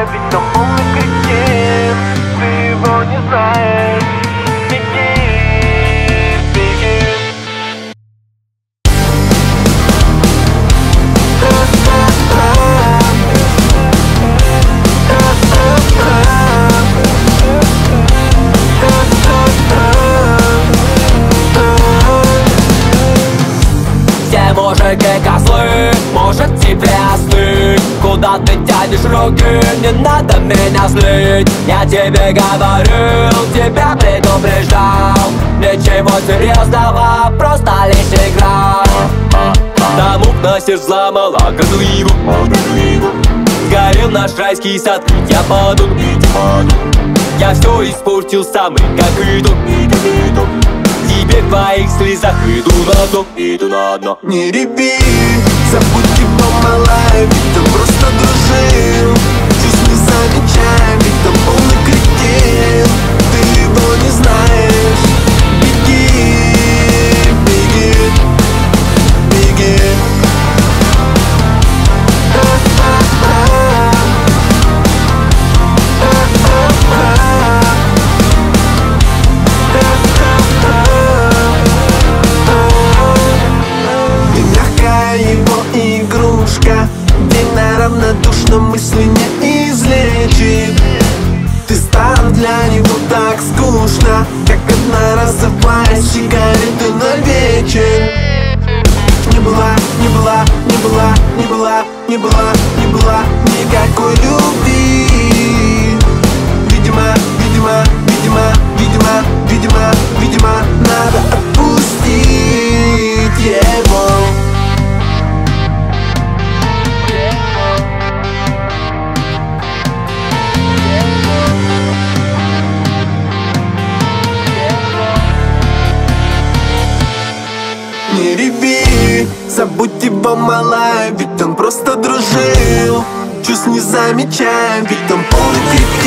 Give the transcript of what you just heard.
малая, ведь он полный кретин. Ты его не знаешь. Беги, беги. Все мужики козлы, может тебе остыть. Куда ты тянешь руки, не надо меня злить. Я тебе говорил, тебя предупреждал. Ничего серьезного, просто лишь игра. Домов на сердце взломала Гадуеву. Сгорел наш райский сад, я паду. Я все испортил сам, как иду. Теперь в твоих слезах иду на дно. Не реви, забудь его, малая, ведь он просто дружил. Чувств не замечаем, ведь он полный кретин. Ты его не знаешь. Беги, беги, беги. Ты мягкая его игрушка, день равнодушно мысли не излечит. Ты стал для него так скучно, как одноразовая сигарета на вечер. Не была, не была, не была, не была, не была, не была никакой любви. Видимо, видимо, видимо, видимо, видимо, видимо, надо отпустить его. Не реви, забудь его, малая, ведь он просто дружил. Чувств не замечаем, ведь он полный кретин.